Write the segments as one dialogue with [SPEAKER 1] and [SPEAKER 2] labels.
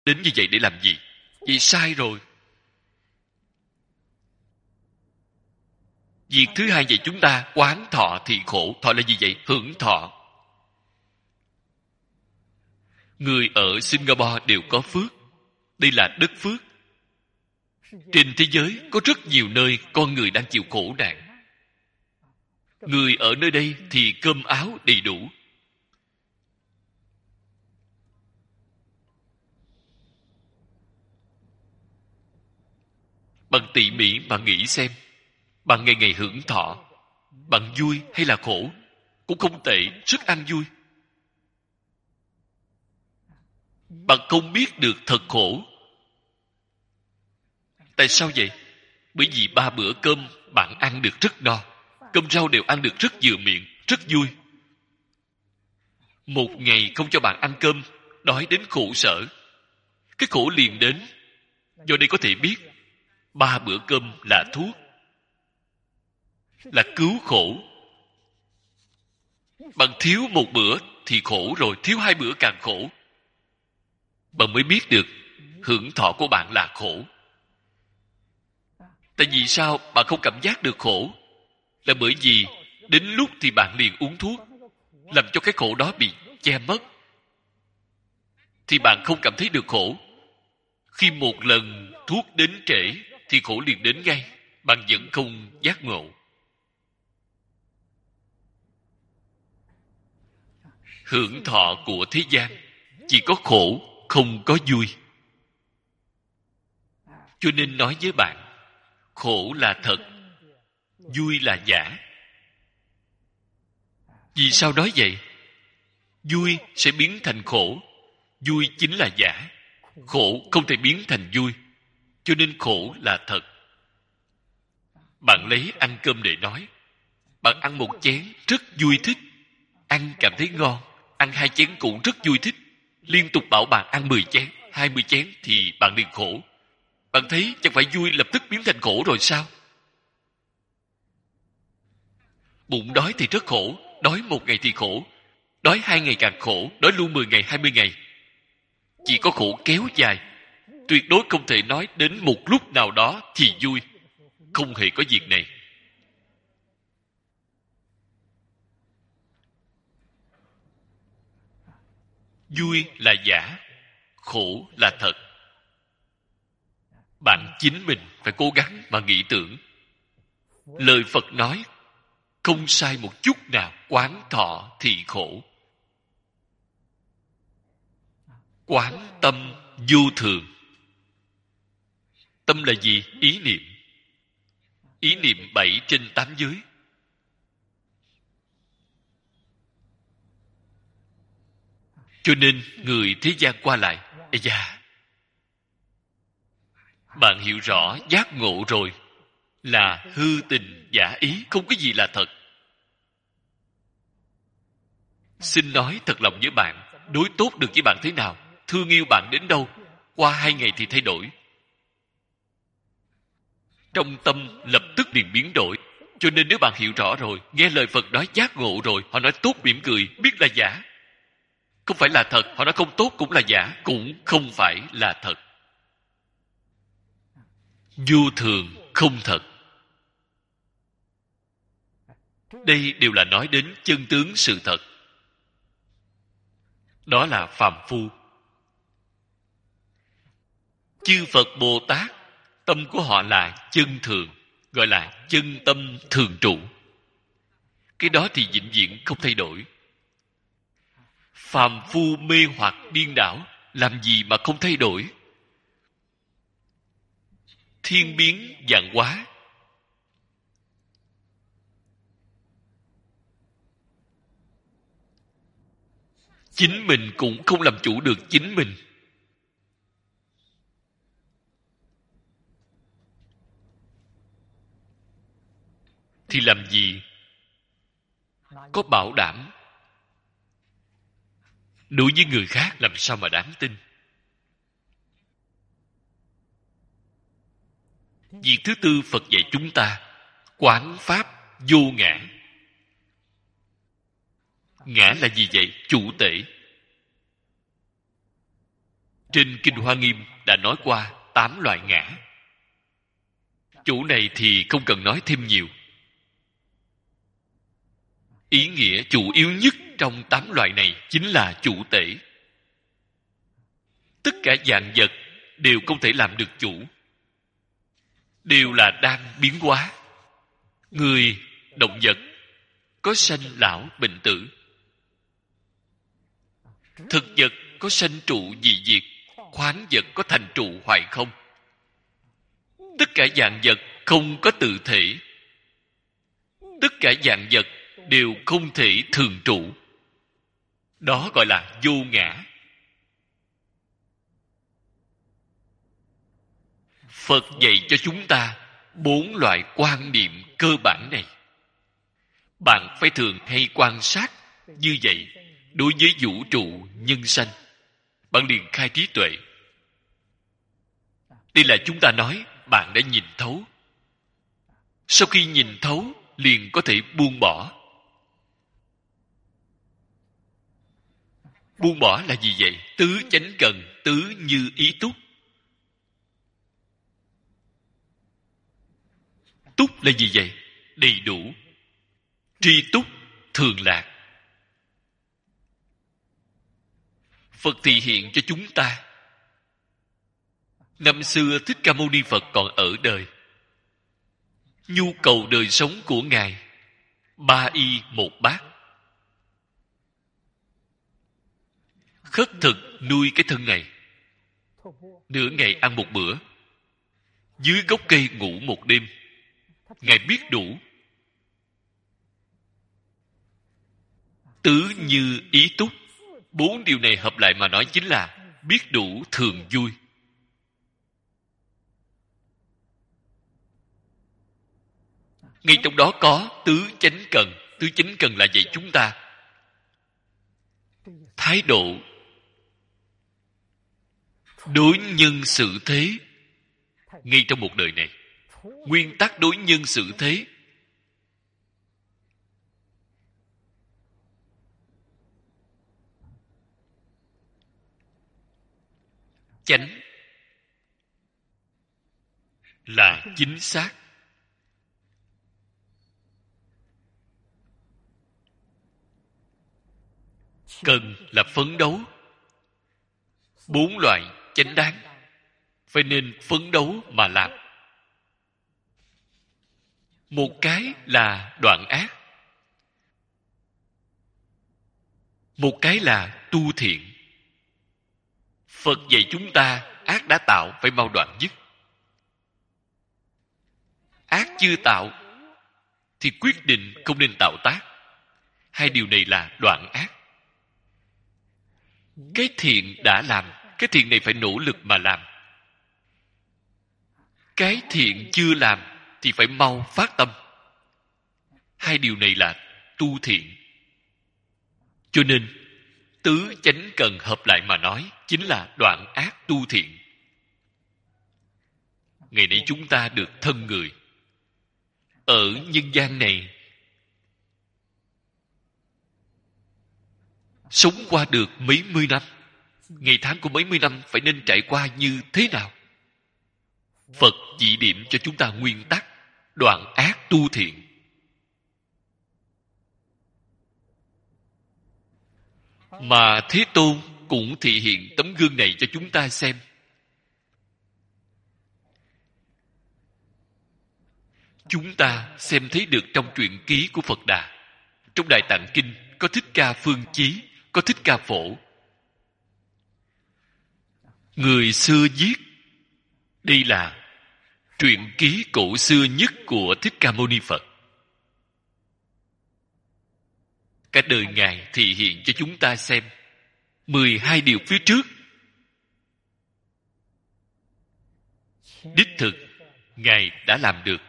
[SPEAKER 1] đến như vậy để làm gì? Vậy sai rồi. Việc thứ hai vậy chúng ta quán thọ thì khổ. Thọ là gì vậy? Hưởng thọ. Người ở Singapore đều có phước. Đây là đất phước. Trên thế giới có rất nhiều nơi con người đang chịu khổ nạn. Người ở nơi đây thì cơm áo đầy đủ. Bạn tỉ mỉ mà nghĩ xem, bạn ngày ngày hưởng thọ, bạn vui hay là khổ? Cũng không tệ, rất ăn vui. Bạn không biết được thật khổ. Tại sao vậy? Bởi vì 3 bữa cơm bạn ăn được rất no, cơm rau đều ăn được rất vừa miệng, rất vui. Một ngày không cho bạn ăn cơm, đói đến khổ sở. Cái khổ liền đến. Do đây có thể biết 3 bữa cơm là thuốc, là cứu khổ. Bạn thiếu một bữa thì khổ rồi, thiếu 2 bữa càng khổ. Bạn mới biết được hưởng thọ của bạn là khổ. Tại vì sao bạn không cảm giác được khổ? Là bởi vì đến lúc thì bạn liền uống thuốc, làm cho cái khổ đó bị che mất. Thì bạn không cảm thấy được khổ. Khi một lần thuốc đến trễ thì khổ liền đến ngay. Bạn vẫn không giác ngộ. Hưởng thọ của thế gian chỉ có khổ, không có vui. Cho nên nói với bạn, khổ là thật, vui là giả. Vì sao nói vậy? Vui sẽ biến thành khổ. Vui chính là giả. Khổ không thể biến thành vui. Cho nên khổ là thật. Bạn lấy ăn cơm để nói. Bạn ăn một chén rất vui thích. Ăn cảm thấy ngon. Ăn 2 chén cũng rất vui thích. Liên tục bảo bạn ăn 10 chén, 20 chén thì bạn liền khổ. Bạn thấy chẳng phải vui lập tức biến thành khổ rồi sao? Bụng đói thì rất khổ. Đói 1 ngày thì khổ. Đói 2 ngày càng khổ. Đói luôn 10 ngày, 20 ngày. Chỉ có khổ kéo dài. Tuyệt đối không thể nói đến một lúc nào đó thì vui. Không hề có việc này. Vui là giả, khổ là thật. Bạn chính mình phải cố gắng mà nghĩ tưởng. Lời Phật nói không sai một chút nào. Quán thọ thì khổ. Quán tâm vô thường. Tâm là gì? Ý niệm. Ý niệm 7 trên 8 giới. Cho nên người thế gian qua lại, ây da, bạn hiểu rõ giác ngộ rồi là hư tình giả ý, không có gì là thật. Xin nói thật lòng với bạn, đối tốt được với bạn thế nào, thương yêu bạn đến đâu, qua 2 ngày thì thay đổi. Trong tâm lập tức liền biến đổi. Cho nên nếu bạn hiểu rõ rồi, nghe lời Phật nói giác ngộ rồi, họ nói tốt mỉm cười, biết là giả. Không phải là thật, họ nói không tốt cũng là giả, cũng không phải là thật. Vô thường, không thật. Đây đều là nói đến chân tướng sự thật. Đó là phàm phu. Chư Phật Bồ Tát, tâm của họ là chân thường, gọi là chân tâm thường trụ. Cái đó thì vĩnh viễn không thay đổi. Phàm phu mê hoặc điên đảo, làm gì mà không thay đổi? Thiên biến vạn hóa. Chính mình cũng không làm chủ được chính mình. Thì làm gì có bảo đảm? Đối với người khác làm sao mà đáng tin? Việc thứ tư Phật dạy chúng ta, quán pháp vô ngã. Ngã là gì vậy? Chủ tể. Trên Kinh Hoa Nghiêm đã nói qua 8 loại ngã. Chỗ này thì không cần nói thêm nhiều. Ý nghĩa chủ yếu nhất trong 8 loại này chính là chủ tể. Tất cả vạn vật đều không thể làm được chủ, đều là đang biến hóa. Người, động vật có sanh lão bệnh tử, thực vật có sanh trụ dị diệt, khoáng vật có thành trụ hoại không. Tất cả vạn vật không có tự thể, tất cả vạn vật đều không thể thường trụ. Đó gọi là vô ngã. Phật dạy cho chúng ta 4 loại quan niệm cơ bản này. Bạn phải thường hay quan sát như vậy. Đối với vũ trụ nhân sanh, bạn liền khai trí tuệ. Đây là chúng ta nói bạn đã nhìn thấu. Sau khi nhìn thấu liền có thể buông bỏ. Buông bỏ là gì vậy? Tứ chánh cần, tứ như ý túc. Túc là gì vậy? Đầy đủ. Tri túc, thường lạc. Phật thị hiện cho chúng ta. Năm xưa Thích Ca Mâu Ni Phật còn ở đời, nhu cầu đời sống của Ngài 3 y 1 bát. Khất thực nuôi cái thân này. Nửa ngày ăn một bữa, dưới gốc cây ngủ một đêm. Ngài biết đủ. Tứ như ý túc. 4 điều này hợp lại mà nói chính là biết đủ thường vui. Ngay trong đó có tứ chánh cần. Tứ chánh cần là dạy chúng ta thái độ đối nhân xử thế ngay trong một đời này. Nguyên tắc đối nhân xử thế. Chánh là chính xác. Cần là phấn đấu. 4 loại chánh đáng phải nên phấn đấu mà làm. Một cái là đoạn ác, một cái là tu thiện. Phật dạy chúng ta ác đã tạo phải mau đoạn dứt. Ác chưa tạo thì quyết định không nên tạo tác. 2 điều này là đoạn ác. Cái thiện đã làm, cái thiện này phải nỗ lực mà làm. Cái thiện chưa làm thì phải mau phát tâm. 2 điều này là tu thiện. Cho nên tứ chánh cần hợp lại mà nói chính là đoạn ác tu thiện. Ngày nay chúng ta được thân người ở nhân gian này, sống qua được mấy mươi năm. Ngày tháng của mấy mươi năm phải nên trải qua như thế nào? Phật chỉ điểm cho chúng ta nguyên tắc đoạn ác tu thiện. Mà Thế Tôn cũng thị hiện tấm gương này cho chúng ta xem. Chúng ta xem thấy được trong truyện ký của Phật Đà. Trong Đại Tạng Kinh có Thích Ca Phương Chí, có Thích Ca Phổ. Người xưa viết, đây là truyện ký cổ xưa nhất của Thích Ca Mâu Ni Phật. Cả đời Ngài thị hiện cho chúng ta xem 12 điều phía trước. Đích thực, Ngài đã làm được.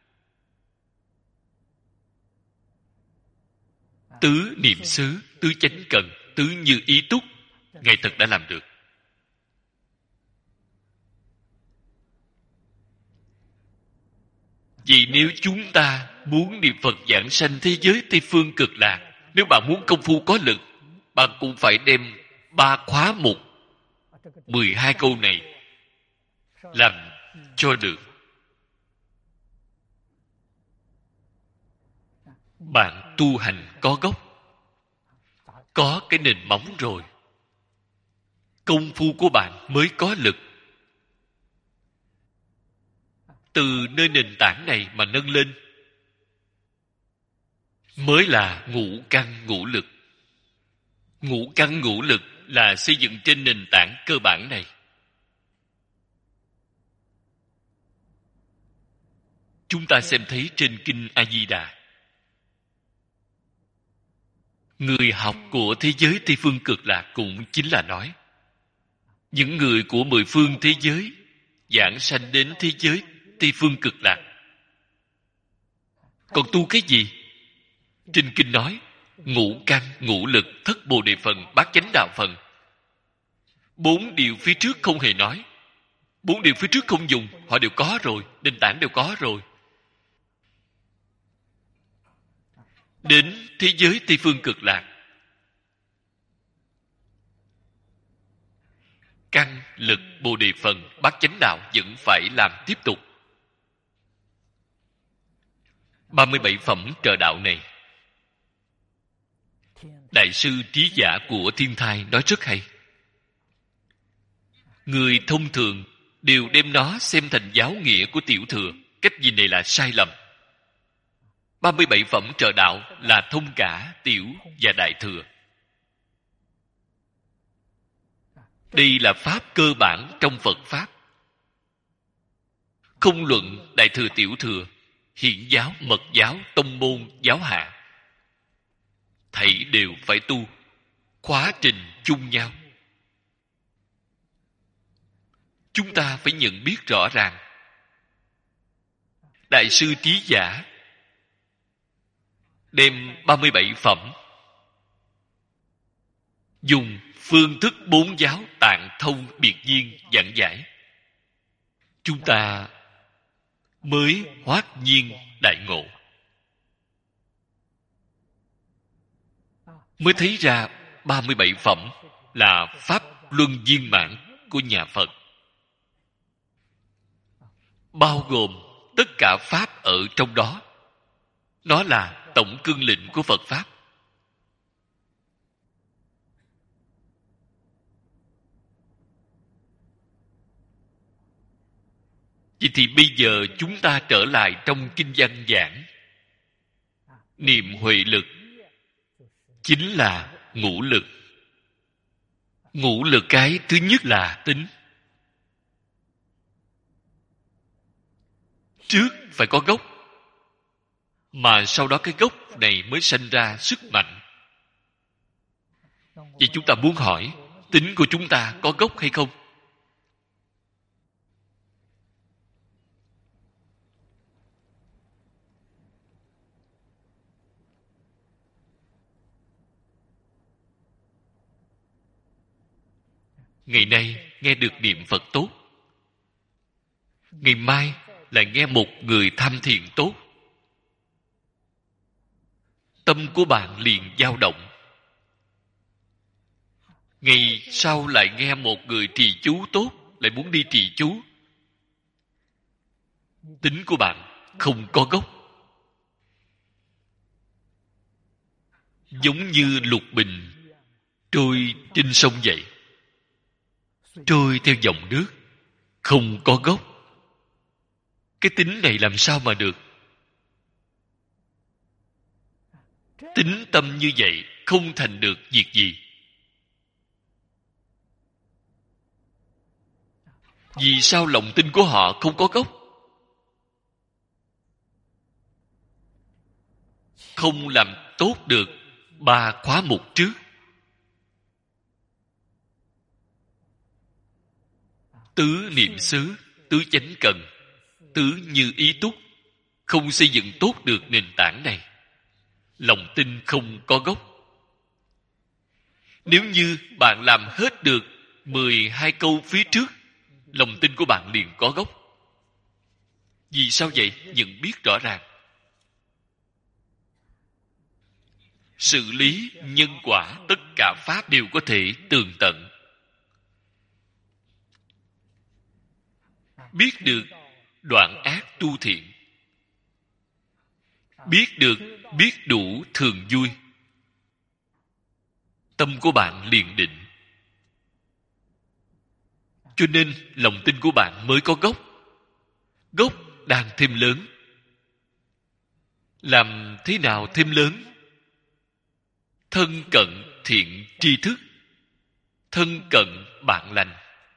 [SPEAKER 1] Tứ niệm xứ, tứ chánh cần, tứ như ý túc, Ngài thật đã làm được. Vì nếu chúng ta muốn niệm Phật giảng sanh thế giới Tây Phương Cực Lạc, nếu bạn muốn công phu có lực, bạn cũng phải đem 3 khóa mục 12 câu này làm cho được. Bạn tu hành có gốc, có cái nền móng rồi, công phu của bạn mới có lực. Từ nơi nền tảng này mà nâng lên mới là ngũ căn ngũ lực. Ngũ căn ngũ lực là xây dựng trên nền tảng cơ bản này. Chúng ta xem thấy trên Kinh A Di Đà, người học của thế giới Tây Phương Cực Lạc cũng chính là nói những người của 10 phương thế giới giảng sanh đến thế giới Tây Phương Cực Lạc. Còn tu cái gì? Trên kinh nói ngũ căn ngũ lực thất bồ đề phần bát chánh đạo phần. 4 điều phía trước không hề nói. 4 điều phía trước không dùng, họ đều có rồi, nền tảng đều có rồi. Đến thế giới Tây Phương Cực Lạc, căn lực bồ đề phần bát chánh đạo vẫn phải làm tiếp tục. 37 phẩm trợ đạo này, Đại sư Trí Giả của Thiên Thai nói rất hay. Người thông thường đều đem nó xem thành giáo nghĩa của tiểu thừa. Cách nhìn này là sai lầm. 37 phẩm trợ đạo là thông cả tiểu và đại thừa. Đây là pháp cơ bản trong Phật Pháp. Không luận đại thừa tiểu thừa, hiển giáo, mật giáo, tông môn, giáo hạ, thảy đều phải tu, khóa trình chung nhau. Chúng ta phải nhận biết rõ ràng. Đại sư Trí Giả đem 37 phẩm dùng phương thức 4 giáo tạng thông biệt duyên giảng giải, chúng ta mới hoát nhiên đại ngộ, mới thấy ra 37 phẩm là pháp luân viên mãn của nhà Phật, bao gồm tất cả pháp ở trong đó. Nó là tổng cương lĩnh của Phật Pháp. Vậy thì bây giờ chúng ta trở lại trong kinh văn giảng. Niệm huệ lực chính là ngũ lực. Ngũ lực cái thứ nhất là tính. Trước phải có gốc, mà sau đó cái gốc này mới sanh ra sức mạnh. Vậy chúng ta muốn hỏi, tính của chúng ta có gốc hay không? Ngày nay nghe được niệm Phật tốt, ngày mai lại nghe một người tham thiền tốt, tâm của bạn liền dao động. Ngày sau lại nghe một người trì chú tốt, lại muốn đi trì chú. Tính của bạn không có gốc. Giống như lục bình trôi trên sông vậy, trôi theo dòng nước, không có gốc. Cái tính này làm sao mà được? Tính tâm như vậy không thành được việc gì. Vì sao lòng tin của họ không có gốc? Không làm tốt được 3 khóa mục trước. Tứ niệm xứ, tứ chánh cần, tứ như ý túc, không xây dựng tốt được nền tảng này. Lòng tin không có gốc. Nếu như bạn làm hết được 12 câu phía trước, lòng tin của bạn liền có gốc. Vì sao vậy? Nhận biết rõ ràng. Xử lý nhân quả tất cả pháp đều có thể tường tận. biết được đoạn ác tu thiện, biết được biết đủ thường vui, tâm của bạn liền định. Cho nên lòng tin của bạn mới có gốc. Gốc đang thêm lớn. Làm thế nào thêm lớn? Thân cận thiện tri thức, thân cận bạn lành,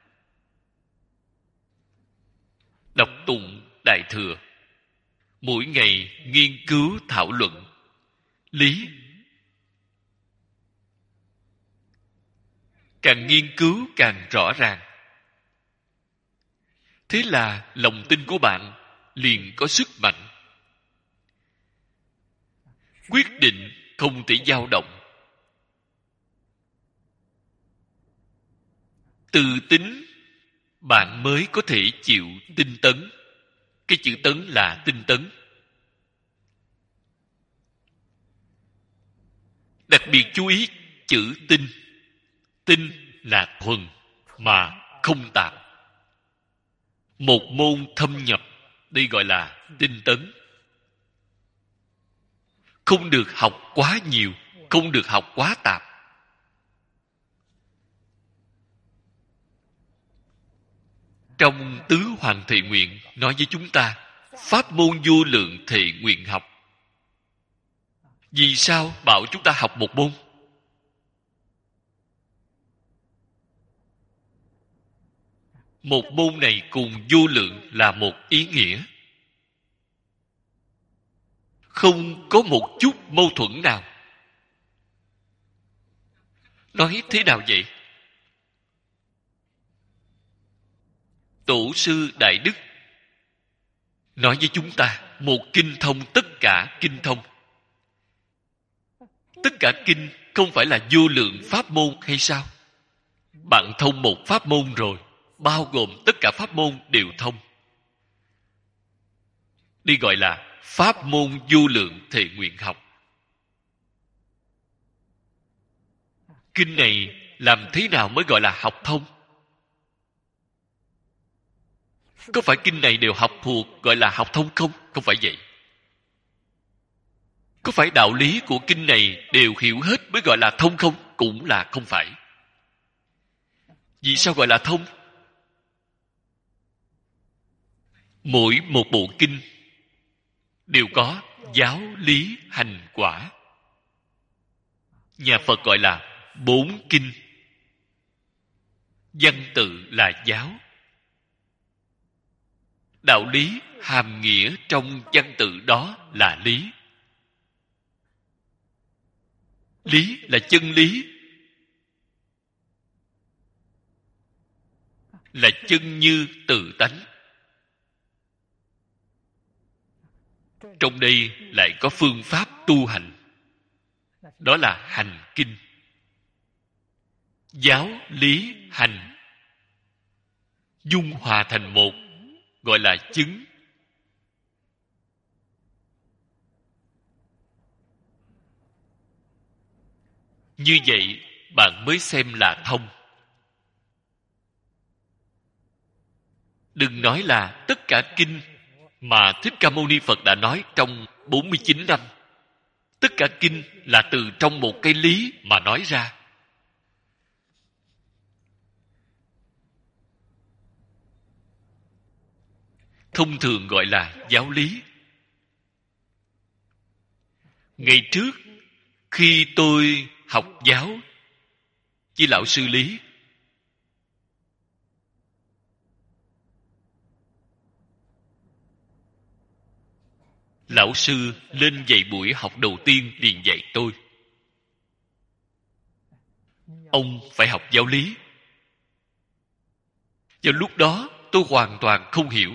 [SPEAKER 1] đọc tụng Đại Thừa, mỗi ngày nghiên cứu thảo luận lý. Càng nghiên cứu càng rõ ràng. Thế là lòng tin của bạn liền có sức mạnh. Quyết định không thể dao động. Từ tính bạn mới có thể chịu tinh tấn. Cái chữ tấn là tinh tấn. Đặc biệt chú ý chữ tinh. Tinh là thuần mà không tạp. Một môn thâm nhập, đây gọi là tinh tấn. Không được học quá nhiều, không được học quá tạp. Trong Tứ Hoàng Thệ Nguyện nói với chúng ta, pháp môn vô lượng thệ nguyện học. Vì sao bảo chúng ta học một môn? Một môn này cùng vô lượng là một ý nghĩa. Không có một chút mâu thuẫn nào. Nói thế nào vậy? Tổ sư Đại Đức nói với chúng ta, một kinh thông tất cả kinh thông. Tất cả kinh không phải là vô lượng pháp môn hay sao? Bạn thông một pháp môn rồi, bao gồm tất cả pháp môn đều thông. Đây gọi là pháp môn vô lượng thệ nguyện học. Kinh này làm thế nào mới gọi là học thông? Có phải kinh này đều học thuộc gọi là học thông không? Không phải vậy. Có phải đạo lý của kinh này đều hiểu hết mới gọi là thông không? Cũng là không phải. Vì sao gọi là thông? Mỗi một bộ kinh đều có giáo lý hành quả. Nhà Phật gọi là 4 kinh. Văn tự là giáo. Đạo lý hàm nghĩa trong văn tự đó là lý. Lý là chân lý, là chân như tự tánh. Trong đây lại có phương pháp tu hành, đó là hành kinh. Giáo lý hành dung hòa thành một, gọi là chứng. Như vậy bạn mới xem là thông. Đừng nói là tất cả kinh mà Thích Ca Mâu Ni Phật đã nói trong 49 năm. Tất cả kinh là từ trong một cái lý mà nói ra. Thông thường gọi là giáo lý. Ngày trước, khi tôi học giáo với lão sư Lý, lão sư lên dạy buổi học đầu tiên liền dạy tôi. Ông phải học giáo lý. Vào lúc đó tôi hoàn toàn không hiểu.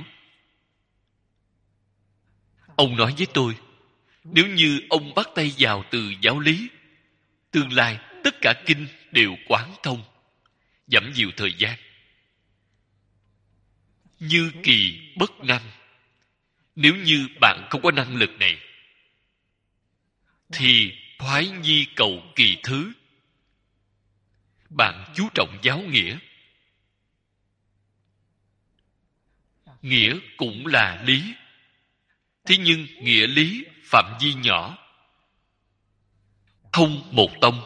[SPEAKER 1] Ông nói với tôi, nếu như ông bắt tay vào từ giáo lý, tương lai tất cả kinh đều quán thông, giảm nhiều thời gian. Như kỳ bất năng. Nếu như bạn không có năng lực này, thì thoái nhi cầu kỳ thứ. Bạn chú trọng giáo nghĩa. Nghĩa cũng là lý. Thế nhưng nghĩa lý phạm vi nhỏ, thông một tông,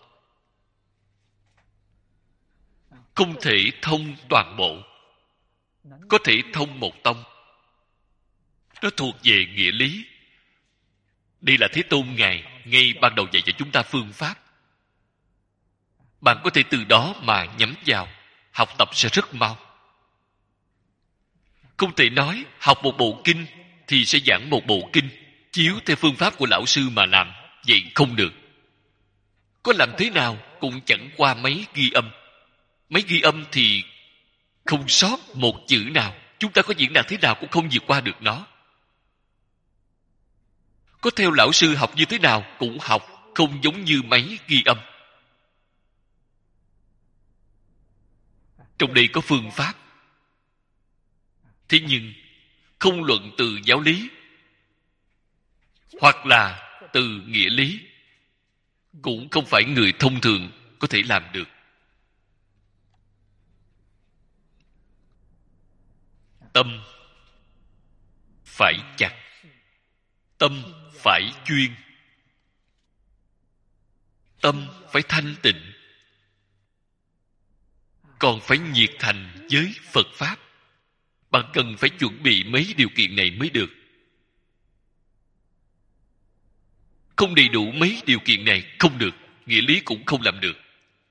[SPEAKER 1] không thể thông toàn bộ. Có thể thông một tông, nó thuộc về nghĩa lý. Đây là Thế Tôn Ngài ngay ban đầu dạy cho chúng ta phương pháp. Bạn có thể từ đó mà nhắm vào, học tập sẽ rất mau. Không thể nói học một bộ kinh thì sẽ giảng một bộ kinh, chiếu theo phương pháp của lão sư mà làm. Vậy không được. Có làm thế nào cũng chẳng qua máy ghi âm. Máy ghi âm thì không sót một chữ nào. Chúng ta có diễn đạt thế nào cũng không vượt qua được nó. Có theo lão sư học như thế nào cũng học không giống như máy ghi âm. Trong đây có phương pháp. Thế nhưng không luận từ giáo lý hoặc là từ nghĩa lý, cũng không phải người thông thường có thể làm được. Tâm phải chặt, tâm phải chuyên, tâm phải thanh tịnh, còn phải nhiệt thành với Phật Pháp. Bạn cần phải chuẩn bị mấy điều kiện này mới được. Không đầy đủ mấy điều kiện này không được, nghĩa lý cũng không làm được.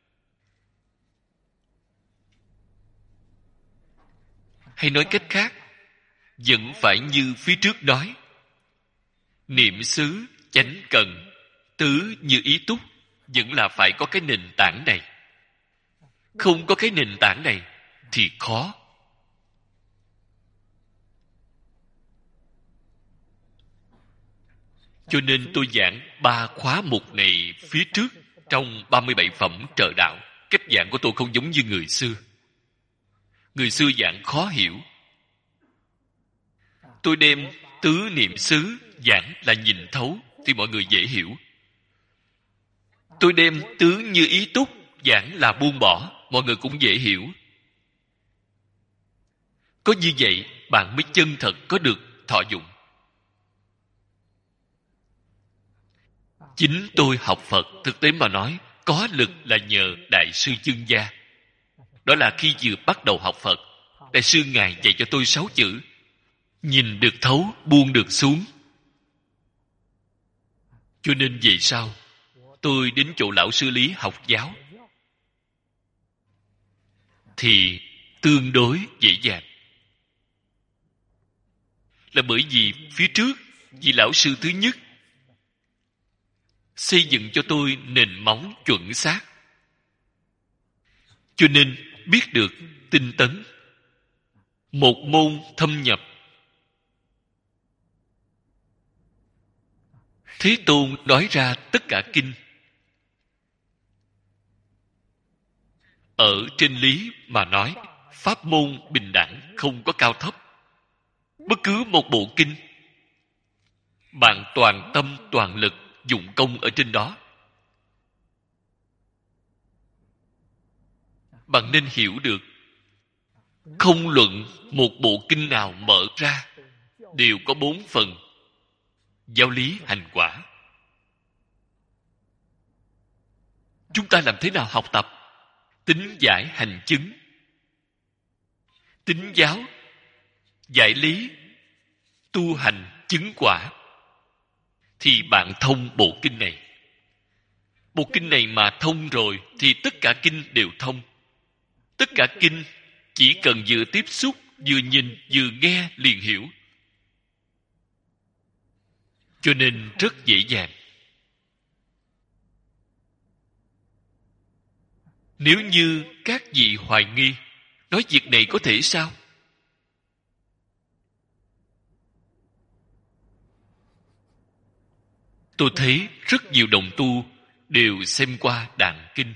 [SPEAKER 1] Hay nói cách khác, vẫn phải như phía trước nói, niệm xứ, chánh cần, tứ như ý túc, vẫn là phải có cái nền tảng này. Không có cái nền tảng này thì khó. Cho nên tôi giảng 3 khóa mục này phía trước trong 37 phẩm trợ đạo. Cách giảng của tôi không giống như người xưa. Người xưa giảng khó hiểu. Tôi đem tứ niệm xứ giảng là nhìn thấu thì mọi người dễ hiểu. Tôi đem tứ như ý túc giảng là buông bỏ, mọi người cũng dễ hiểu. Có như vậy bạn mới chân thật có được thọ dụng. Chính tôi học Phật, thực tế mà nói, có lực là nhờ Đại sư Chương Gia. Đó là khi vừa bắt đầu học Phật, Đại sư Ngài dạy cho tôi 6 chữ: nhìn được thấu, buông được xuống. Cho nên về sau, tôi đến chỗ lão sư Lý học giáo thì tương đối dễ dàng. Là bởi vì phía trước, vị lão sư thứ nhất xây dựng cho tôi nền móng chuẩn xác, cho nên biết được tinh tấn, một môn thâm nhập. Thế Tôn nói ra tất cả kinh. Ở trên lý mà nói, pháp môn bình đẳng, không có cao thấp. Bất cứ một bộ kinh, bạn toàn tâm toàn lực dụng công ở trên đó. Bạn nên hiểu được, không luận một bộ kinh nào mở ra đều có 4 phần: giáo lý, hành quả. Chúng ta làm thế nào học tập? Tín giải hành chứng. Tín giáo, giải lý, tu hành, chứng quả. Thì bạn thông bộ kinh này. Bộ kinh này mà thông rồi thì tất cả kinh đều thông. Tất cả kinh chỉ cần vừa tiếp xúc, vừa nhìn, vừa nghe liền hiểu. Cho nên rất dễ dàng. Nếu như các vị hoài nghi, nói việc này có thể sao? Tôi thấy rất nhiều đồng tu đều xem qua Đàn Kinh.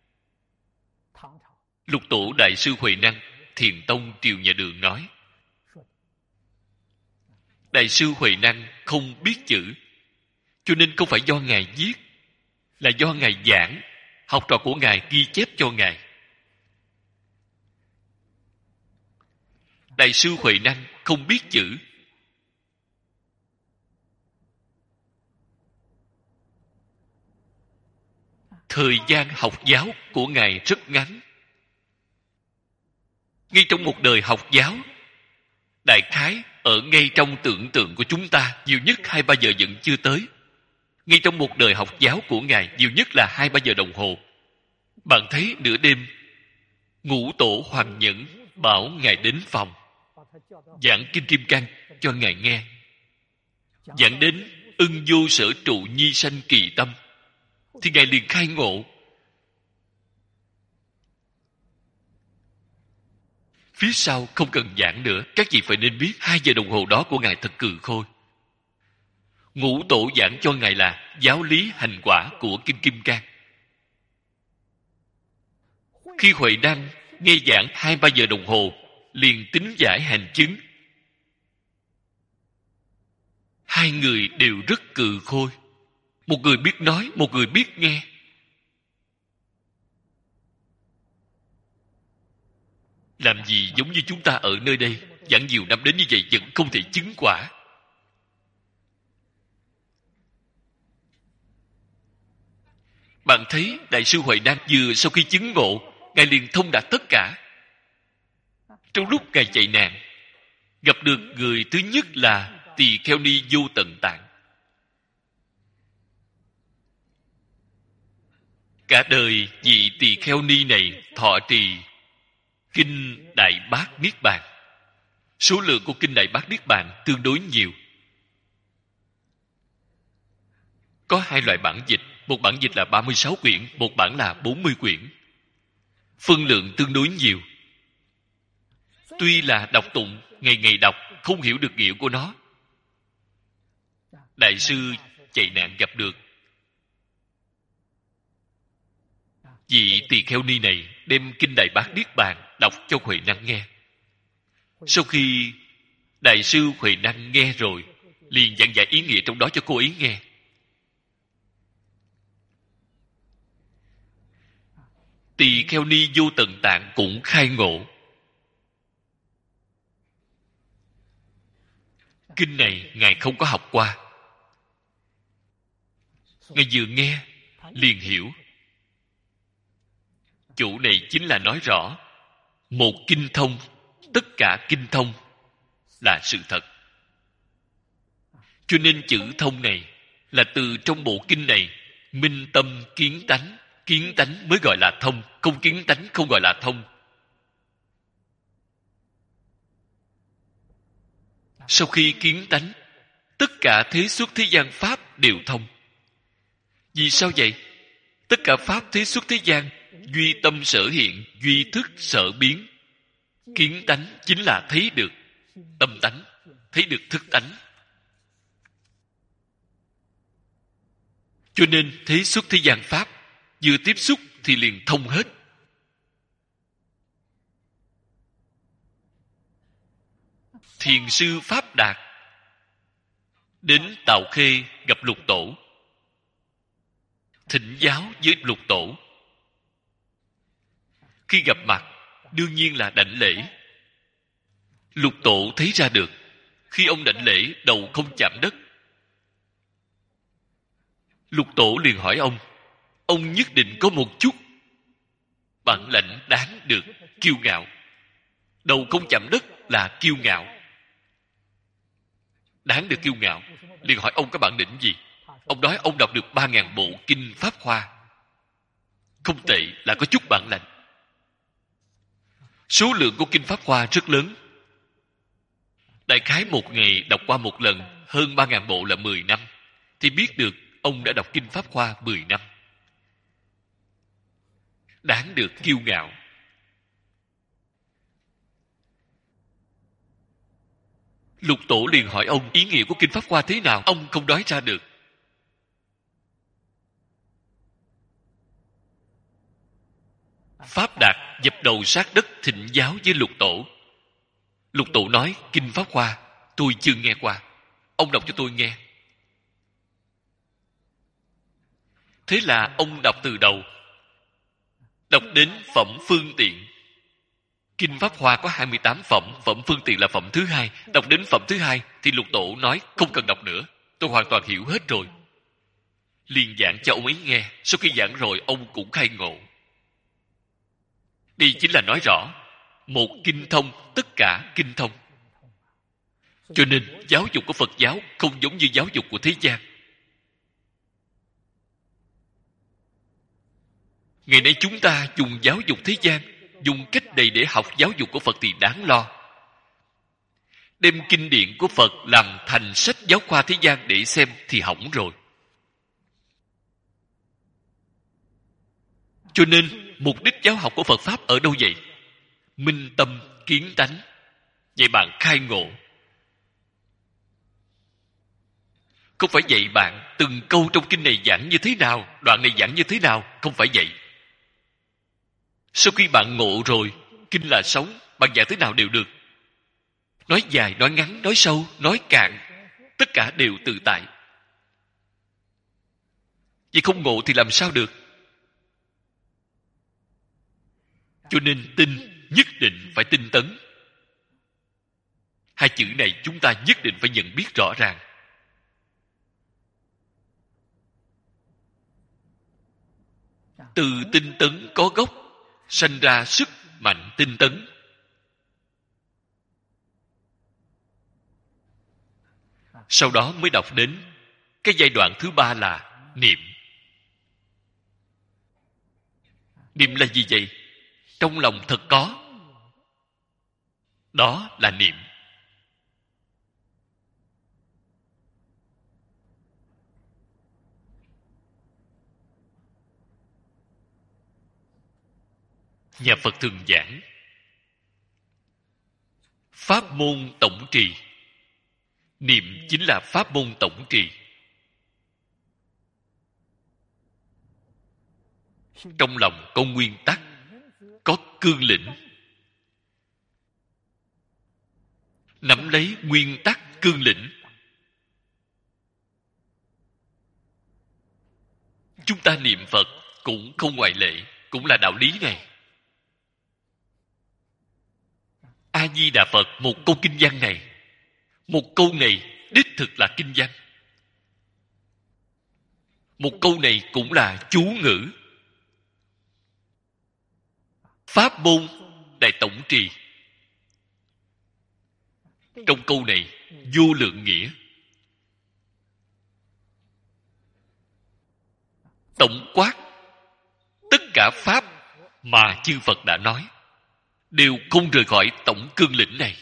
[SPEAKER 1] Lục Tổ Đại sư Huệ Năng, Thiền Tông Triều Nhà Đường nói, Đại sư Huệ Năng không biết chữ, cho nên không phải do Ngài viết, là do Ngài giảng, học trò của Ngài ghi chép cho Ngài. Đại sư Huệ Năng không biết chữ. Thời gian học giáo của Ngài rất ngắn. Ngay trong một đời học giáo, đại khái ở ngay trong tưởng tượng của chúng ta, nhiều nhất 2-3 giờ vẫn chưa tới. Ngay trong một đời học giáo của Ngài, nhiều nhất là 2-3 giờ đồng hồ. Bạn thấy nửa đêm, Ngũ Tổ Hoàng Nhẫn bảo Ngài đến phòng, giảng Kinh Kim Cang cho Ngài nghe. Giảng đến ưng vô sở trụ nhi sanh kỳ tâm, thì Ngài liền khai ngộ. Phía sau không cần giảng nữa, các vị phải nên biết 2 giờ đồng hồ đó của Ngài thật cừ khôi. Ngũ Tổ giảng cho Ngài là giáo lý hành quả của Kinh Kim Cang. Khi Huệ Năng nghe giảng 2-3 giờ đồng hồ, liền tính giải hành chứng. Hai người đều rất cừ khôi. Một người biết nói, một người biết nghe. Làm gì giống như chúng ta ở nơi đây, giảng nhiều năm đến như vậy vẫn không thể chứng quả. Bạn thấy Đại sư Huệ Năng vừa sau khi chứng ngộ, Ngài liền thông đạt tất cả. Trong lúc Ngài chạy nạn, gặp được người thứ nhất là Tỳ Kheo Ni Vô Tận Tạng. Cả đời vị Tỳ Kheo Ni này thọ trì Kinh Đại Bát Niết Bàn. Số lượng của Kinh Đại Bát Niết Bàn tương đối nhiều. Có 2 loại bản dịch. Một bản dịch là 36 quyển, một bản là 40 quyển. Phân lượng tương đối nhiều. Tuy là đọc tụng, ngày ngày đọc, không hiểu được nghĩa của nó. Đại sư chạy nạn gặp được vị Tỳ Kheo Ni này, đem Kinh Đại Bát Niết Bàn đọc cho Huệ Năng nghe. Sau khi Đại sư Huệ Năng nghe rồi, liền giảng giải ý nghĩa trong đó cho cô ấy nghe. Tỳ Kheo Ni Vô Tận Tạng cũng khai ngộ. Kinh này Ngài không có học qua. Ngài vừa nghe, liền hiểu. Chủ này chính là nói rõ, một kinh thông, tất cả kinh thông là sự thật. Cho nên chữ thông này là từ trong bộ kinh này minh tâm kiến tánh. Kiến tánh mới gọi là thông, không kiến tánh không gọi là thông. Sau khi kiến tánh, tất cả thế xuất thế gian pháp đều thông. Vì sao vậy? Tất cả pháp thế xuất thế gian, duy tâm sở hiện, duy thức sở biến. Kiến tánh chính là thấy được tâm tánh, thấy được thức tánh. Cho nên thế xuất thế gian pháp vừa tiếp xúc thì liền thông hết. Thiền sư Pháp Đạt đến Tào Khê gặp Lục Tổ, thỉnh giáo với Lục Tổ. Khi gặp mặt, đương nhiên là đảnh lễ. Lục Tổ thấy ra được, khi ông đảnh lễ đầu không chạm đất. Lục Tổ liền hỏi ông nhất định có một chút bản lãnh đáng được kiêu ngạo. Đầu không chạm đất là kiêu ngạo, đáng được kiêu ngạo. Liền hỏi ông có bản lĩnh gì? Ông nói ông đọc được 3.000 bộ kinh Pháp Hoa. Không tệ, là có chút bản lãnh. Số lượng của kinh Pháp Hoa rất lớn. Đại khái một ngày đọc qua một lần hơn 3.000 bộ là 10 năm. Thì biết được ông đã đọc kinh Pháp Hoa 10 năm. Đáng được kiêu ngạo. Lục Tổ liền hỏi ông ý nghĩa của kinh Pháp Hoa thế nào. Ông không nói ra được. Pháp Đạt dập đầu sát đất thỉnh giáo với Lục Tổ. Lục Tổ nói kinh Pháp Hoa tôi chưa nghe qua, ông đọc cho tôi nghe. Thế là ông đọc từ đầu, đọc đến phẩm phương tiện. Kinh Pháp Hoa có 28 phẩm, phẩm Phương Tiện là phẩm thứ hai. Đọc đến phẩm thứ hai thì Lục Tổ nói không cần đọc nữa. Tôi hoàn toàn hiểu hết rồi. Liền giảng cho ông ấy nghe. Sau khi giảng rồi, ông cũng khai ngộ. Đây chính là nói rõ, một kinh thông, tất cả kinh thông. Cho nên, giáo dục của Phật giáo không giống như giáo dục của thế gian. Ngày nay chúng ta dùng giáo dục thế gian, dùng cách này để học giáo dục của Phật thì đáng lo. Đem kinh điển của Phật làm thành sách giáo khoa thế gian để xem thì hỏng rồi. Cho nên, mục đích giáo học của Phật Pháp ở đâu vậy? Minh tâm, kiến tánh. Vậy bạn khai ngộ. Không phải dạy bạn từng câu trong kinh này giảng như thế nào, đoạn này giảng như thế nào. Không phải vậy. Sau khi bạn ngộ rồi, kinh là sống, bạn giảng thế nào đều được. Nói dài, nói ngắn, nói sâu, nói cạn, tất cả đều tự tại. Vì không ngộ thì làm sao được? Cho nên tin, nhất định phải tinh tấn. Hai chữ này chúng ta nhất định phải nhận biết rõ ràng. Từ tinh tấn có gốc, sanh ra sức mạnh tinh tấn. Sau đó mới đọc đến cái giai đoạn thứ ba là niệm. Niệm là gì vậy? Trong lòng thật có. Đó là niệm. Nhà Phật thường giảng pháp môn tổng trì. Niệm chính là pháp môn tổng trì. Trong lòng có nguyên tắc, có cương lĩnh. Nắm lấy nguyên tắc cương lĩnh. Chúng ta niệm Phật cũng không ngoại lệ, cũng là đạo lý này. A-di-đà Phật, một câu kinh văn này, một câu này đích thực là kinh văn. Một câu này cũng là chú ngữ. Pháp môn đại tổng trì. Trong câu này vô lượng nghĩa. Tổng quát tất cả pháp mà chư Phật đã nói đều không rời khỏi tổng cương lĩnh này.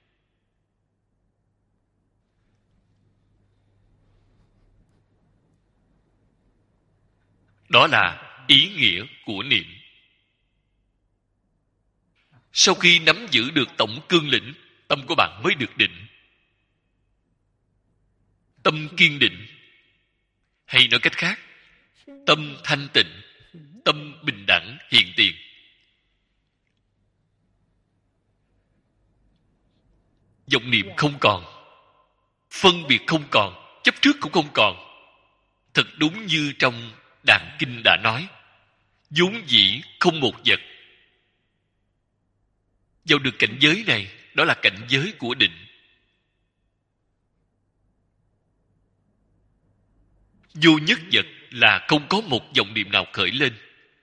[SPEAKER 1] Đó là ý nghĩa của niệm. Sau khi nắm giữ được tổng cương lĩnh, tâm của bạn mới được định. Tâm kiên định, hay nói cách khác, tâm thanh tịnh, tâm bình đẳng hiện tiền. Vọng niệm không còn, phân biệt không còn, chấp trước cũng không còn. Thật đúng như trong Đàn Kinh đã nói, vốn dĩ không một vật. Vào được cảnh giới này, đó là cảnh giới của định. Vô nhất vật là không có một vọng niệm nào khởi lên.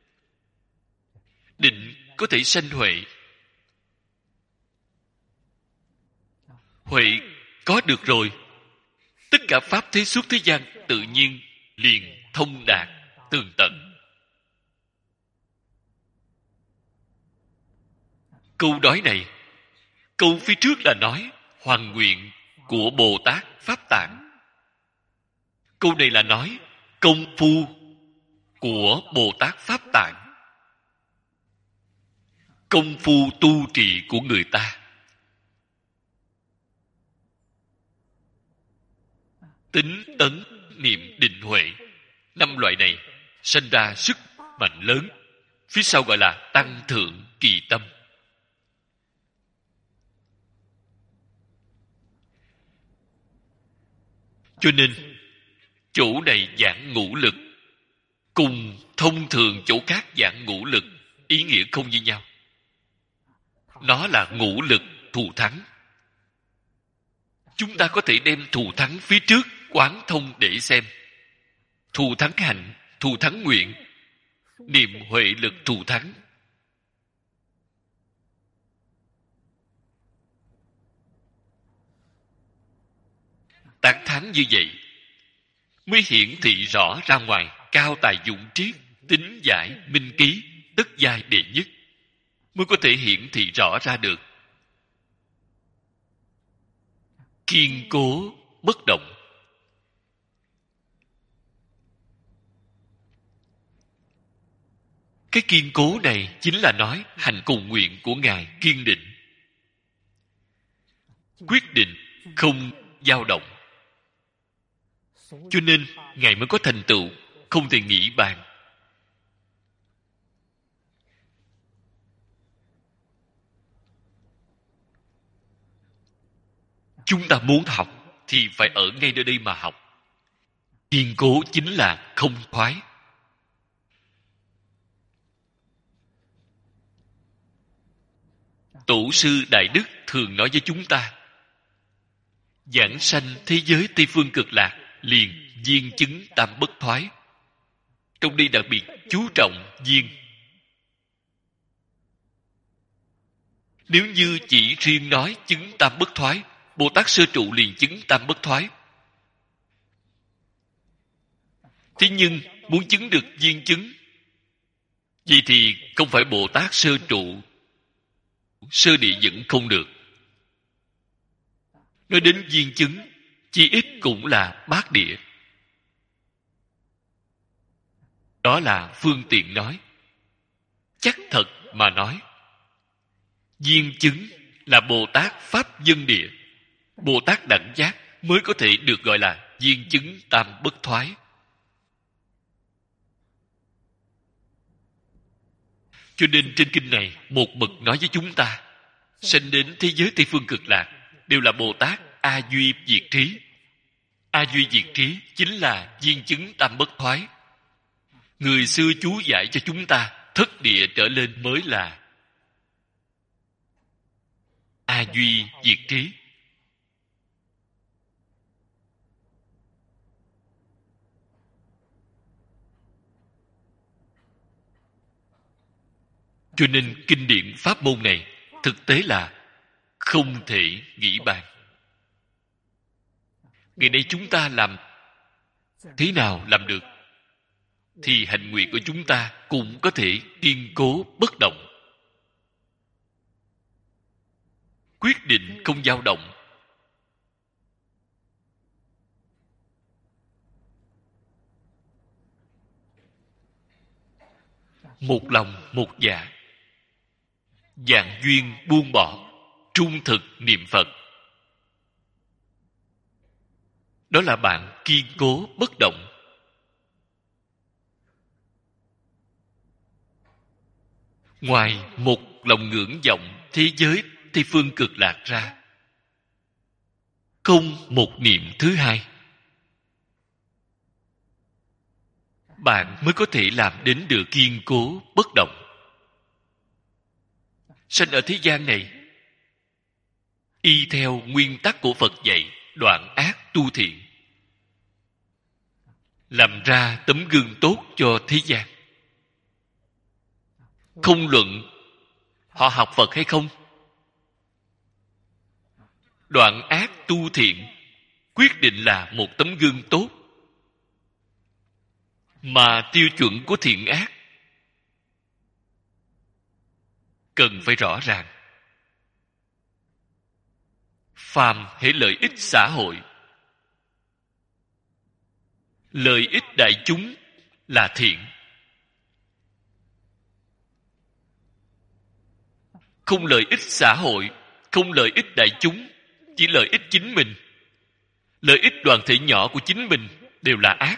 [SPEAKER 1] Định có thể sanh huệ. Huệ có được rồi, tất cả pháp thế xuất thế gian tự nhiên liền thông đạt tường tận. Câu nói này, câu phía trước là nói hoàn nguyện của Bồ Tát Pháp Tạng. Câu này là nói công phu của Bồ Tát Pháp Tạng, công phu tu trì của người ta. Tính tấn niệm định huệ, 5 loại này sinh ra sức mạnh lớn. Phía sau gọi là tăng thượng kỳ tâm. Cho nên chỗ này giảng ngũ lực, cùng thông thường chỗ khác giảng ngũ lực ý nghĩa không như nhau. nó là ngũ lực thù thắng. Chúng ta có thể đem thù thắng phía trước quán thông để xem. Thù thắng hạnh, thù thắng nguyện, niệm huệ lực thù thắng. Tán thán như vậy mới hiển thị rõ ra ngoài cao tài dụng triết, tính giải, minh ký, tất giai đệ nhất, mới có thể hiển thị rõ ra được. Kiên cố bất động. Cái kiên cố này chính là nói hành cầu nguyện của Ngài kiên định, quyết định, không dao động. Cho nên Ngài mới có thành tựu, không thể nghĩ bàn. Chúng ta muốn học thì phải ở ngay nơi đây mà học. Kiên cố chính là không thoái. Tổ sư Đại Đức thường nói với chúng ta, giảng sanh thế giới Tây Phương Cực Lạc liền viên chứng tam bất thoái. Trong đây đặc biệt chú trọng viên. Nếu như chỉ riêng nói chứng tam bất thoái, Bồ Tát Sơ Trụ liền chứng tam bất thoái. Thế nhưng muốn chứng được viên chứng, vậy thì không phải Bồ Tát Sơ Trụ, sơ địa vẫn không được. Nói đến viên chứng, chi ít cũng là bát địa. Đó là phương tiện nói. Chắc thật mà nói, viên chứng là Bồ Tát Pháp Dân Địa, Bồ Tát Đẳng Giác mới có thể được gọi là viên chứng tam bất thoái. Cho nên trên kinh này một mực nói với chúng ta, sanh đến thế giới Tây Phương Cực Lạc đều là Bồ Tát A Duy Diệt Trí. A Duy Diệt Trí chính là viên chứng tam bất thoái. Người xưa chú giải cho chúng ta thất địa trở lên mới là A Duy Diệt Trí. Cho nên kinh điển pháp môn này thực tế là không thể nghĩ bàn. Ngày nay chúng ta làm thế nào làm được thì hạnh nguyện của chúng ta cũng có thể kiên cố bất động, quyết định không dao động. Một lòng một dạ, vạn duyên buông bỏ, trung thực niệm Phật. Đó là bạn kiên cố bất động. Ngoài một lòng ngưỡng vọng thế giới Tây Phương Cực Lạc ra, không một niệm thứ hai, bạn mới có thể làm đến được kiên cố bất động. Sanh ở thế gian này, y theo nguyên tắc của Phật dạy, đoạn ác tu thiện, làm ra tấm gương tốt cho thế gian. Không luận họ học Phật hay không, đoạn ác tu thiện quyết định là một tấm gương tốt. Mà tiêu chuẩn của thiện ác cần phải rõ ràng. Phàm hễ lợi ích xã hội, lợi ích đại chúng là thiện. Không lợi ích xã hội, không lợi ích đại chúng, chỉ lợi ích chính mình, lợi ích đoàn thể nhỏ của chính mình đều là ác.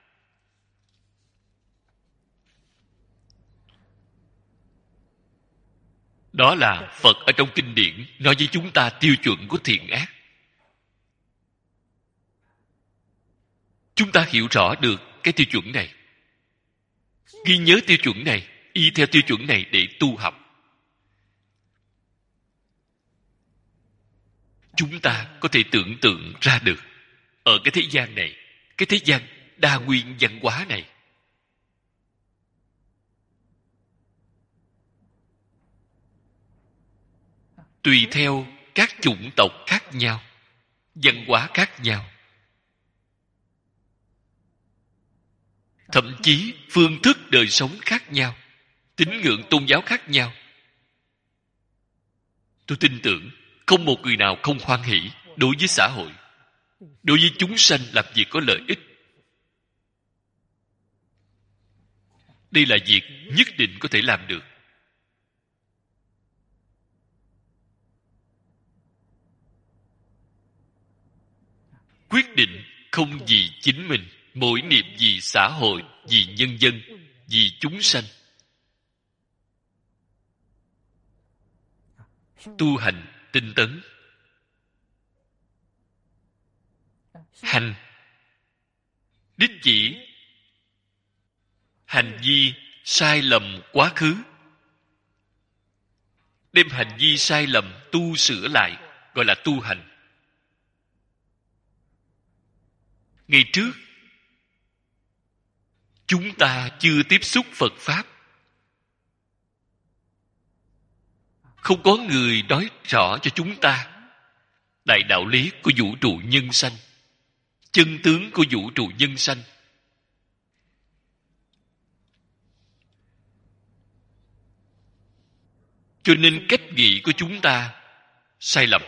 [SPEAKER 1] Đó là Phật ở trong kinh điển nói với chúng ta tiêu chuẩn của thiện ác. Chúng ta hiểu rõ được cái tiêu chuẩn này, ghi nhớ tiêu chuẩn này, y theo tiêu chuẩn này để tu học. chúng ta có thể tưởng tượng ra được. Ở cái thế gian này, cái thế gian đa nguyên văn hóa này, tùy theo các chủng tộc khác nhau, văn hóa khác nhau, thậm chí phương thức đời sống khác nhau, tín ngưỡng tôn giáo khác nhau, tôi tin tưởng không một người nào không hoan hỷ đối với xã hội, đối với chúng sanh làm việc có lợi ích. Đây là việc nhất định có thể làm được. Quyết định không vì chính mình, mỗi niệm vì xã hội, vì nhân dân, vì chúng sanh. Tu hành tinh tấn. Hành đích chỉ hành vi sai lầm quá khứ, đem hành vi sai lầm tu sửa lại, gọi là tu hành. Ngày trước chúng ta chưa tiếp xúc Phật Pháp, không có người nói rõ cho chúng ta đại đạo lý của vũ trụ nhân sanh, chân tướng của vũ trụ nhân sanh. Cho nên cách nghĩ của chúng ta sai lầm.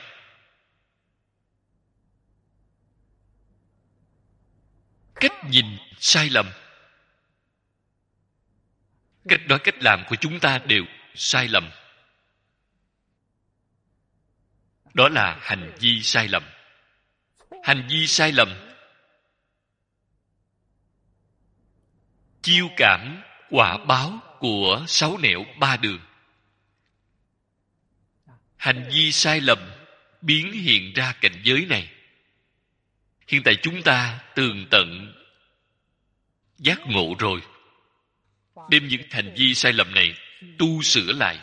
[SPEAKER 1] Cách nhìn sai lầm. Cách nói cách làm của chúng ta đều sai lầm. Đó là hành vi sai lầm. Hành vi sai lầm chiêu cảm quả báo của sáu nẻo ba đường. Hành vi sai lầm biến hiện ra cảnh giới này. Hiện tại chúng ta tường tận giác ngộ rồi, đem những hành vi sai lầm này tu sửa lại.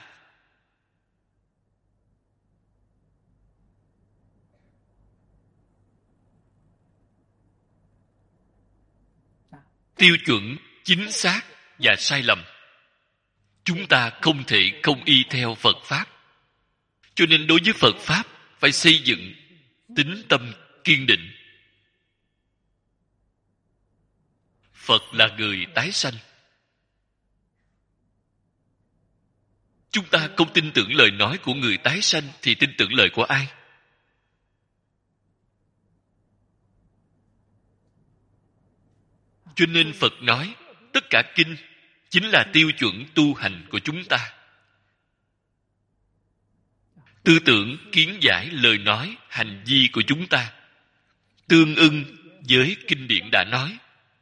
[SPEAKER 1] Tiêu chuẩn chính xác và sai lầm, chúng ta không thể không y theo Phật Pháp. Cho nên đối với Phật Pháp phải xây dựng tín tâm kiên định. Phật là người tái sanh. Chúng ta không tin tưởng lời nói của người tái sanh thì tin tưởng lời của ai? Cho nên Phật nói tất cả kinh chính là tiêu chuẩn tu hành của chúng ta. Tư tưởng, kiến giải, lời nói, hành vi của chúng ta tương ưng với kinh điển đã nói.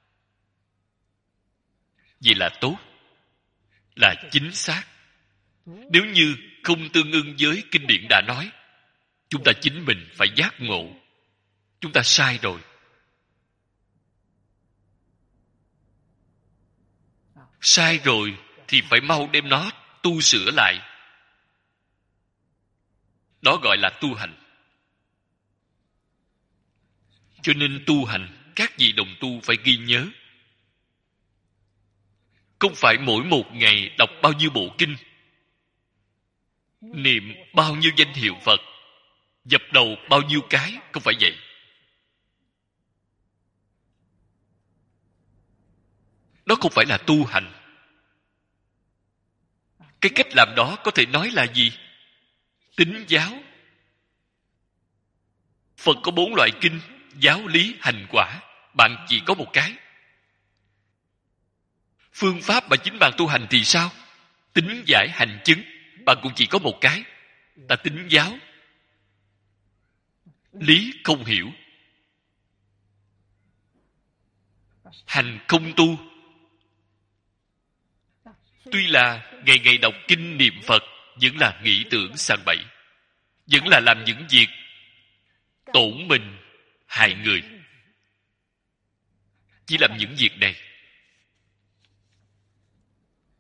[SPEAKER 1] Vậy là tốt, là chính xác. Nếu như không tương ưng với kinh điển đã nói, chúng ta chính mình phải giác ngộ. Chúng ta sai rồi. Sai rồi thì phải mau đem nó tu sửa lại. Đó gọi là tu hành. Cho nên tu hành, các vị đồng tu phải ghi nhớ. Không phải mỗi một ngày đọc bao nhiêu bộ kinh, niệm bao nhiêu danh hiệu Phật, dập đầu bao nhiêu cái, không phải vậy. Đó không phải là tu hành. Cái cách làm đó có thể nói là gì? Tín giáo. Phật có 4 loại kinh: giáo lý, hành quả. Bạn chỉ có một cái. Phương pháp mà chính bạn tu hành thì sao? Tín giải hành chứng. Bạn cũng chỉ có một cái. Ta tín giáo. Lý không hiểu. Hành không tu. Tuy là ngày ngày đọc kinh niệm Phật, vẫn là nghĩ tưởng sàng bậy, vẫn là làm những việc tổn mình, hại người. Chỉ làm những việc này.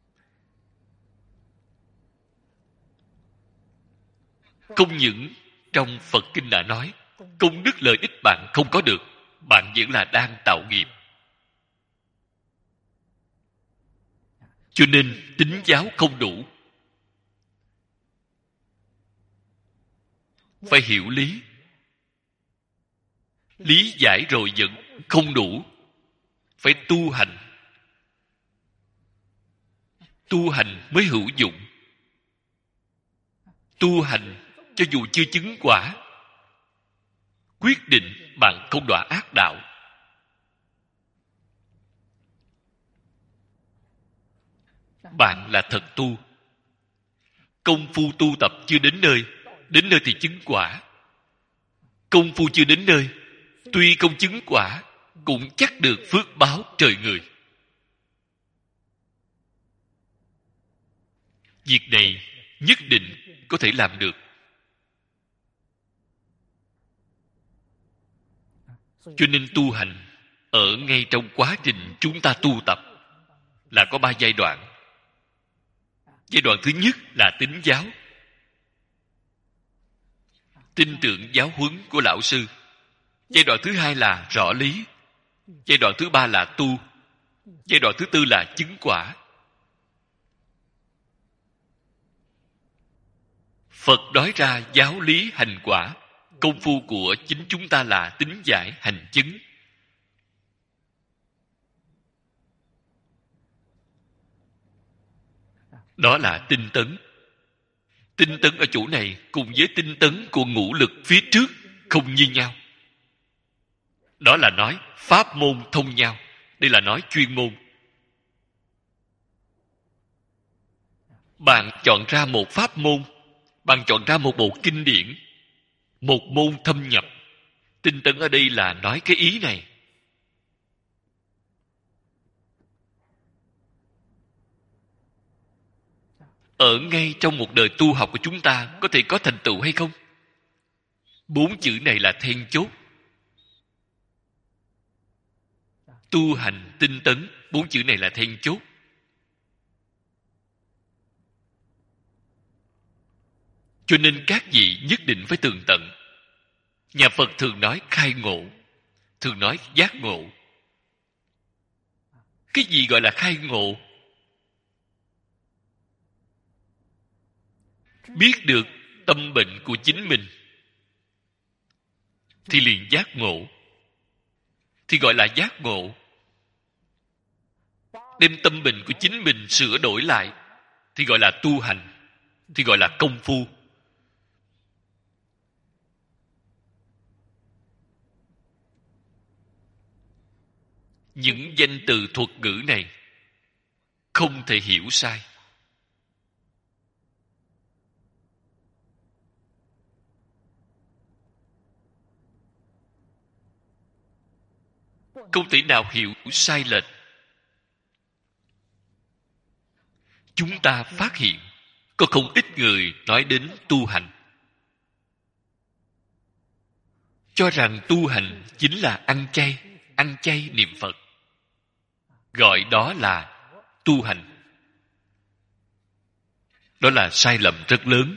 [SPEAKER 1] Không những Trong Phật Kinh đã nói, công đức lợi ích bạn không có được, bạn vẫn là đang tạo nghiệp. Cho nên tín giáo không đủ. Phải hiểu lý. Lý giải rồi vẫn không đủ. Phải tu hành. Tu hành mới hữu dụng. Tu hành cho dù chưa chứng quả, quyết định bạn không đọa ác đạo. Bạn là thật tu. Công phu tu tập chưa đến nơi thì chứng quả. Công phu chưa đến nơi, tuy không chứng quả, cũng chắc được phước báo trời người. Việc này nhất định có thể làm được. Cho nên tu hành ở ngay trong quá trình chúng ta tu tập là có 3 giai đoạn. Giai đoạn thứ nhất là tín giáo, tin tưởng giáo huấn của lão sư. Giai đoạn thứ hai là rõ lý. Giai đoạn thứ ba là tu. Giai đoạn thứ tư là chứng quả. Phật nói ra giáo lý hành quả. Công phu của chính chúng ta là tín giải hành chứng. Đó là tinh tấn. Tinh tấn ở chỗ này cùng với tinh tấn của ngũ lực phía trước không như nhau. Đó là nói pháp môn thông nhau. Đây là nói chuyên môn. Bạn chọn ra một pháp môn, bạn chọn ra một bộ kinh điển, một môn thâm nhập. Tinh tấn ở đây là nói cái ý này. Ở ngay trong một đời tu học của chúng ta có thể có thành tựu hay không? 4 chữ này là then chốt. Tu hành tinh tấn, 4 chữ này là then chốt. Cho nên các vị nhất định phải tường tận. Nhà Phật thường nói khai ngộ, thường nói giác ngộ. Cái gì gọi là khai ngộ? Biết được tâm bệnh của chính mình thì liền giác ngộ. Thì gọi là giác ngộ. Đem tâm bệnh của chính mình sửa đổi lại thì gọi là tu hành, thì gọi là công phu. Những danh từ thuật ngữ này không thể hiểu sai. Không thể nào hiểu sai lệch. Chúng ta phát hiện có không ít người nói đến tu hành, cho rằng tu hành chính là ăn chay niệm Phật. Gọi đó là tu hành. Đó là sai lầm rất lớn.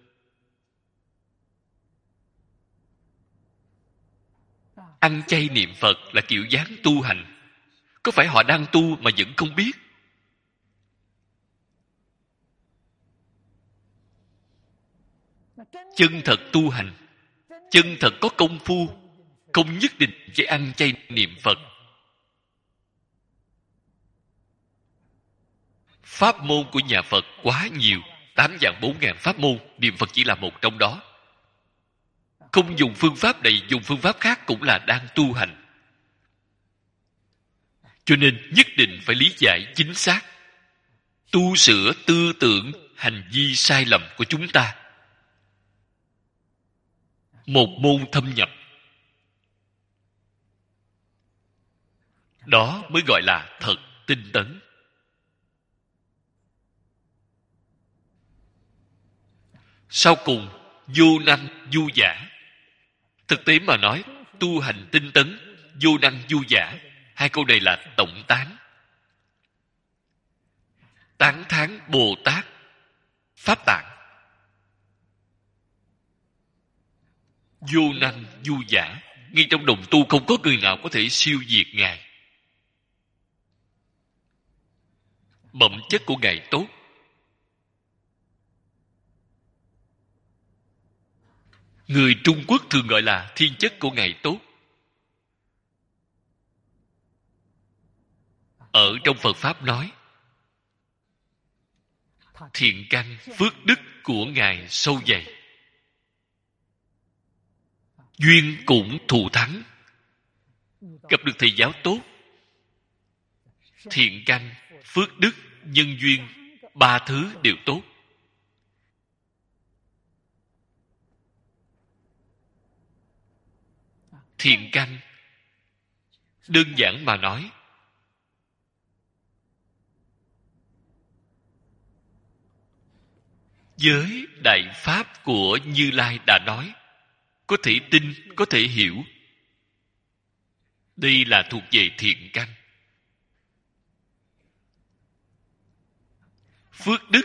[SPEAKER 1] Ăn chay niệm Phật là kiểu dáng tu hành. Có phải họ đang tu mà vẫn không biết? Chân thật tu hành, chân thật có công phu, không nhất định chỉ ăn chay niệm Phật. Pháp môn của nhà Phật quá nhiều, 8.400 pháp môn, niệm Phật chỉ là một trong đó. Không dùng phương pháp này, dùng phương pháp khác cũng là đang tu hành. Cho nên nhất định phải lý giải chính xác, tu sửa tư tưởng, hành vi sai lầm của chúng ta. Một môn thâm nhập. Đó mới gọi là thật tinh tấn. Sau cùng, vô năng vô giả. Thực tế mà nói, tu hành tinh tấn, vô năng vô giả, hai câu này là tổng tán. Tán thán Bồ Tát Pháp Tạng. vô năng vô giả. Ngay trong đồng tu không có người nào có thể siêu diệt Ngài. Phẩm chất của Ngài tốt. Người Trung Quốc thường gọi là thiên chất của Ngài tốt. Ở trong Phật Pháp nói, thiện căn phước đức của Ngài sâu dày. Duyên cũng thù thắng. Gặp được thầy giáo tốt, thiện căn, phước đức, nhân duyên, ba thứ đều tốt. Thiện căn, đơn giản mà nói, giới đại pháp của Như Lai đã nói, có thể tin, có thể hiểu. Đây là thuộc về thiện căn. Phước đức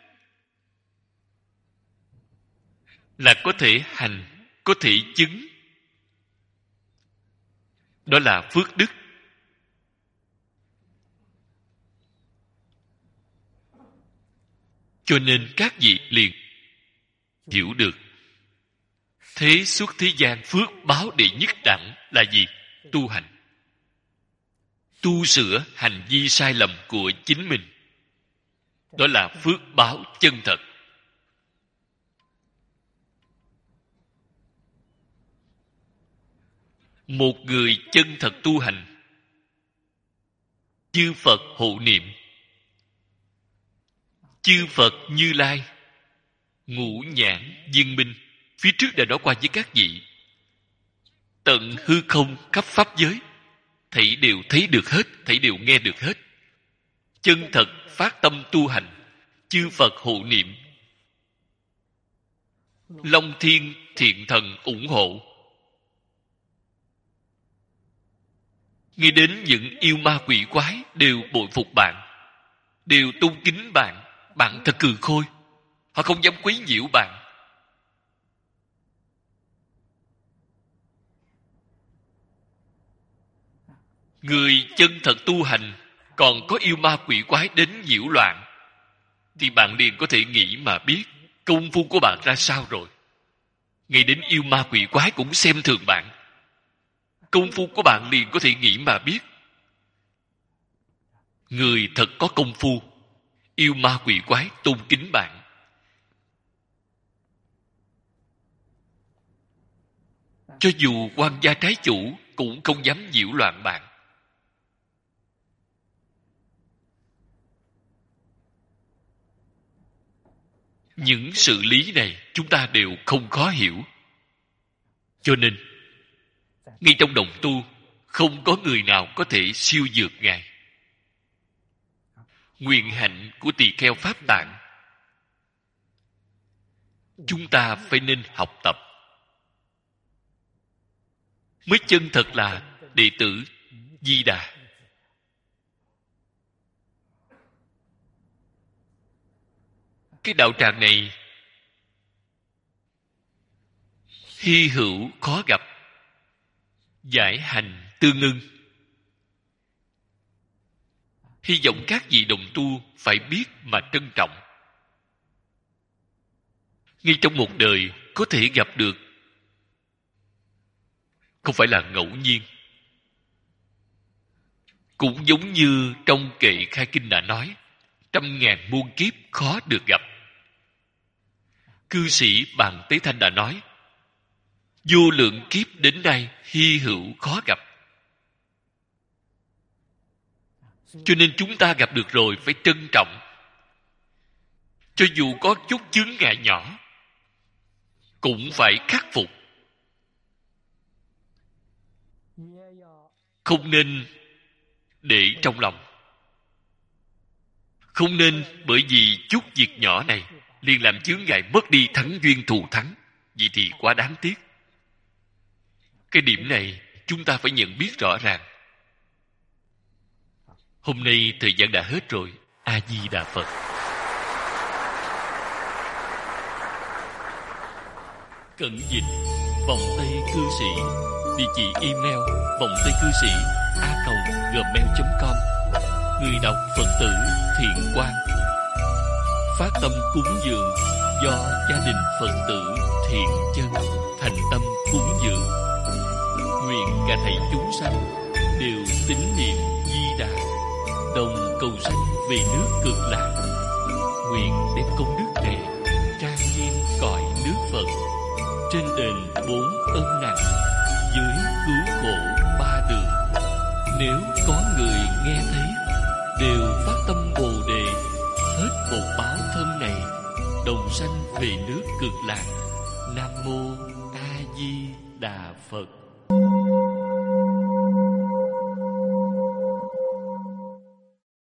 [SPEAKER 1] là có thể hành, có thể chứng. Đó là phước đức. Cho nên các vị liền hiểu được thế xuất thế gian phước báo đệ nhất đẳng là gì? Tu hành. Tu sửa hành vi sai lầm của chính mình. Đó là phước báo chân thật. Một người chân thật tu hành, chư Phật hộ niệm, chư Phật Như Lai, ngũ nhãn viên minh, phía trước đã nói qua với các vị, tận hư không khắp pháp giới, thảy đều thấy được hết, thảy đều nghe được hết. Chân thật phát tâm tu hành, chư Phật hộ niệm, Long Thiên Thiện Thần ủng hộ. Nghe đến những yêu ma quỷ quái đều bội phục bạn, đều tôn kính bạn. Bạn thật cừ khôi. Họ không dám quấy nhiễu bạn. Người chân thật tu hành còn có yêu ma quỷ quái đến nhiễu loạn, thì bạn liền có thể nghĩ mà biết công phu của bạn ra sao rồi. Ngay đến yêu ma quỷ quái cũng xem thường bạn, công phu của bạn liền có thể nghĩ mà biết. Người thật có công phu, yêu ma quỷ quái tôn kính bạn. Cho dù quan gia trái chủ cũng không dám nhiễu loạn bạn. Những sự lý này chúng ta đều không khó hiểu. Cho nên ngay trong đồng tu không có người nào có thể siêu vượt Ngài. Nguyện hạnh của tỳ kheo Pháp Tạng chúng ta phải nên học tập, mới chân thật là đệ tử Di Đà. Cái đạo tràng này hy hữu khó gặp, giải hành tương ưng. Hy vọng các vị đồng tu phải biết mà trân trọng. Ngay trong một đời có thể gặp được, không phải là ngẫu nhiên. Cũng giống như trong kệ Khai Kinh đã nói, 100.000 muôn kiếp khó được gặp. Cư sĩ Bàn Tế Thanh đã nói, vô lượng kiếp đến nay hy hữu khó gặp. Cho nên chúng ta gặp được rồi phải trân trọng. Cho dù có chút chướng ngại nhỏ cũng phải khắc phục. Không nên để trong lòng. Không nên bởi vì chút việc nhỏ này liền làm chướng ngại mất đi thắng duyên thù thắng. Vậy thì quá đáng tiếc. Cái điểm này chúng ta phải nhận biết rõ ràng. Hôm nay thời gian đã hết rồi. A Di Đà Phật. Cẩn dịch Vọng Tây Cư Sĩ. Địa chỉ email vongtaicư sĩ@gmail.com. Người đọc Phật tử Thiện Quang. Phát tâm cúng dường do gia đình Phật tử Thiện Chân thành tâm cúng dường. Nguyện cả thảy chúng sanh đều tín niệm Di Đà, đồng cầu sanh về nước Cực Lạc. Nguyện đem công đức này trang nghiêm cõi nước Phật, trên đền 4 ân nặng, dưới cứu khổ 3 đường. Nếu có người nghe thấy đều phát tâm Bồ Đề, hết một báo thân này, đồng sanh về nước Cực Lạc. Nam mô A Di Đà Phật.